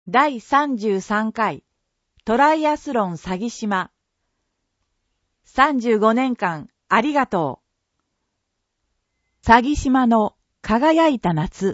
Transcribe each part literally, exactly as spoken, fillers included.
だいさんじゅうさんかいトライアスロン詐欺島。さんじゅうごねんかんありがとう。詐欺島の輝いた夏。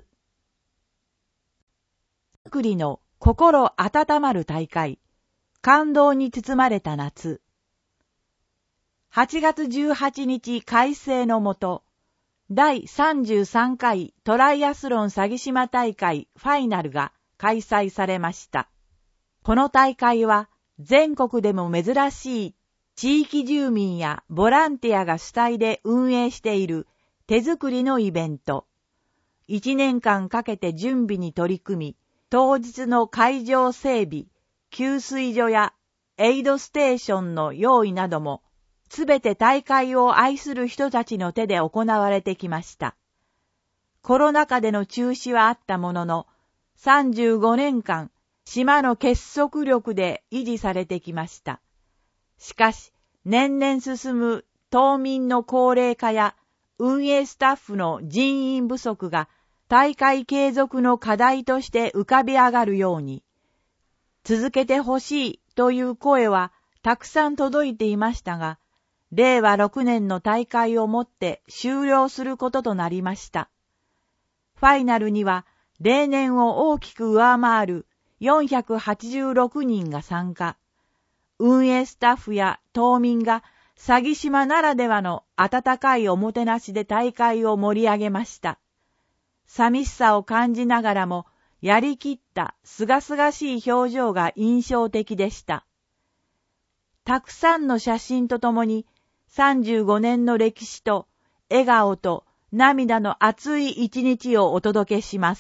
作りの心温まる大会。感動に包まれた夏。はちがつじゅうはちにち開催のもと、だいさんじゅうさんかいトライアスロン詐欺島大会ファイナルが開催されました。この大会は全国でも珍しい地域住民やボランティアが主体で運営している手作りのイベント。いちねんかんかけて準備に取り組み、当日の会場整備、給水所やエイドステーションの用意なども、すべて大会を愛する人たちの手で行われてきました。コロナ禍での中止はあったものの、さんじゅうごねんかん、島の結束力で維持されてきました。しかし、年々進む島民の高齢化や運営スタッフの人員不足が大会継続の課題として浮かび上がるように、続けてほしいという声はたくさん届いていましたが、れいわろくねんの大会をもって終了することとなりました。ファイナルには例年を大きく上回るよんひゃくはちじゅうろくにんが参加。運営スタッフや島民が詐欺島ならではの温かいおもてなしで大会を盛り上げました。寂しさを感じながらもやりきったすがすがしい表情が印象的でした。たくさんの写真とともにさんじゅうごねんの歴史と笑顔と涙の熱い一日をお届けします。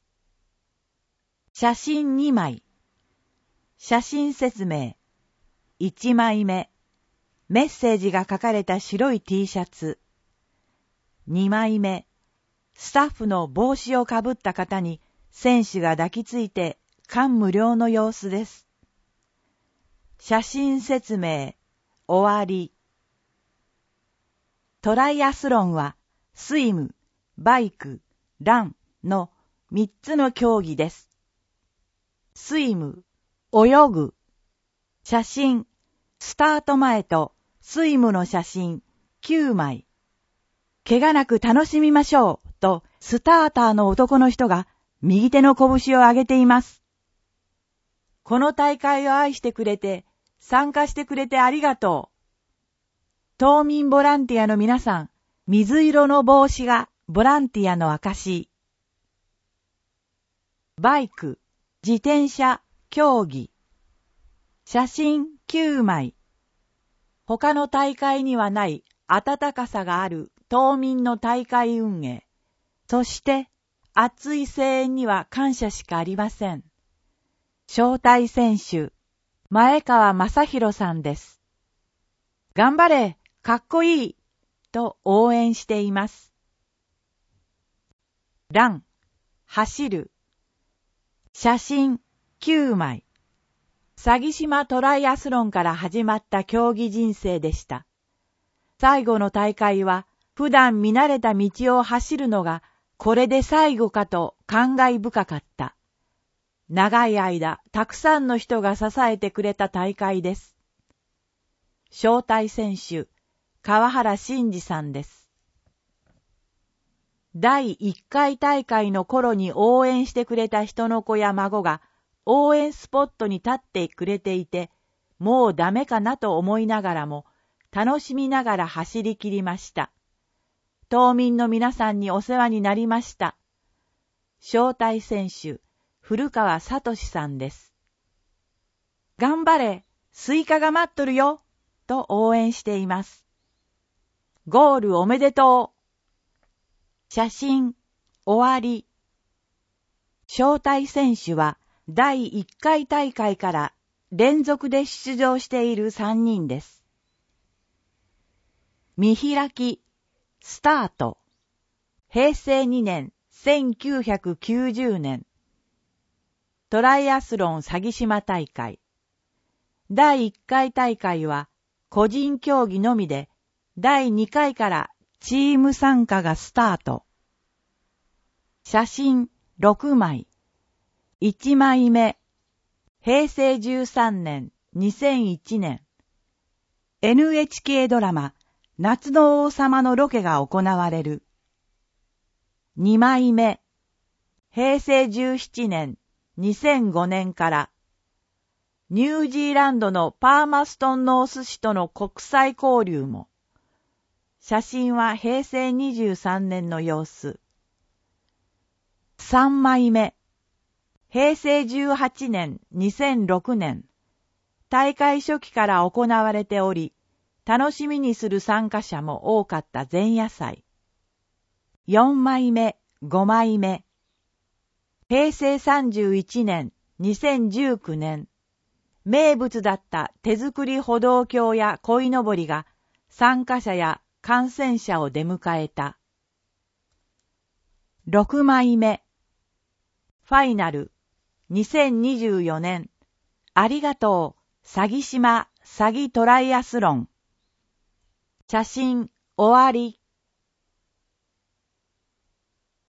写真にまい。写真説明。いちまいめ。メッセージが書かれた白い T シャツ。にまいめ。スタッフの帽子をかぶった方に選手が抱きついて感無量の様子です。写真説明。終わり。トライアスロンはスイム、バイク、ランのみっつの競技です。スイム、泳ぐ。写真、スタート前とスイムの写真きゅうまい。怪我なく楽しみましょうとスターターの男の人が右手の拳を上げています。この大会を愛してくれて、参加してくれてありがとう。島民ボランティアの皆さん、水色の帽子がボランティアの証。バイク、自転車、競技。写真きゅうまい。他の大会にはない温かさがある島民の大会運営。そして熱い声援には感謝しかありません。招待選手、前川正宏さんです。頑張れ、かっこいいと応援しています。ラン、走る。写真きゅうまい。詐欺島トライアスロンから始まった競技人生でした。最後の大会は普段見慣れた道を走るのがこれで最後かと感慨深かった。長い間たくさんの人が支えてくれた大会です。招待選手、川原慎二さんです。だいいっかい大会の頃に応援してくれた人の子や孫が応援スポットに立ってくれていて、もうダメかなと思いながらも、楽しみながら走り切りました。島民の皆さんにお世話になりました。招待選手、古川聡さんです。頑張れ、スイカが待っとるよ、と応援しています。ゴールおめでとう。写真、終わり。招待選手は、だいいっかい大会から連続で出場しているさんにんです。見開き、スタート。へいせいにねん、せんきゅうひゃくきゅうじゅうねん。トライアスロン詐欺島大会。だいいっかい大会は個人競技のみで、だいにかいからチーム参加がスタート。写真ろくまい。いちまいめ、 へいせいじゅうさんねん、にせんいちねん、エヌエイチケー ドラマ、夏の王様のロケが行われる。にまいめ、へいせいじゅうななねん、にせんごねんから、ニュージーランドのパーマストンノース市との国際交流も。写真はへいせいにじゅうさんねんの様子。さんまいめ、へいせいじゅうはちねん、にせんろくねん、大会初期から行われており、楽しみにする参加者も多かった前夜祭。よんまいめ、ごまいめ、へいせいさんじゅういちねん、にせんじゅうきゅうねん、名物だった手作り歩道橋や鯉のぼりが参加者や観戦者を出迎えた。ろくまいめ、ファイナル、にせんにじゅうよねん、ありがとう、詐欺島、詐欺トライアスロン。写真、終わり。